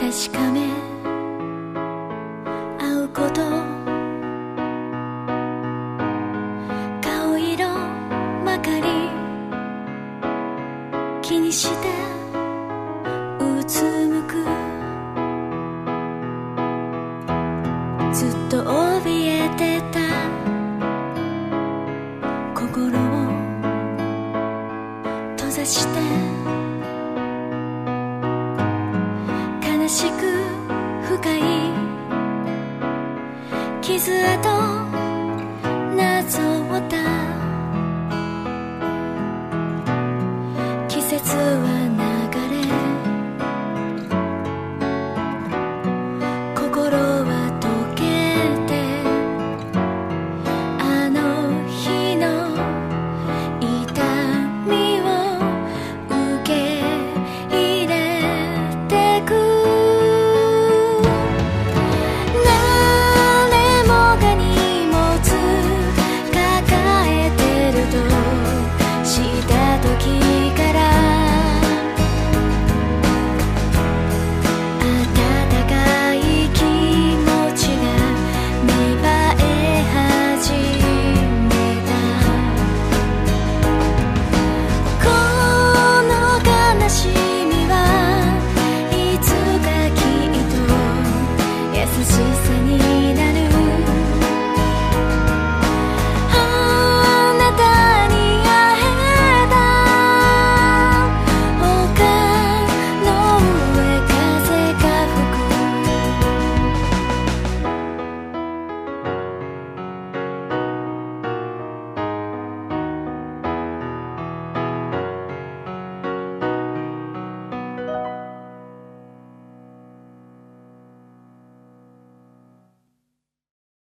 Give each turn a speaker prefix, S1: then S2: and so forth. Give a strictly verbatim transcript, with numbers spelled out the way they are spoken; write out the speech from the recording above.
S1: 確かめ合うこと顔色ばかり気にしてうつむくずっと怯えてた心を閉ざして悲しく深い傷跡なぞった季節は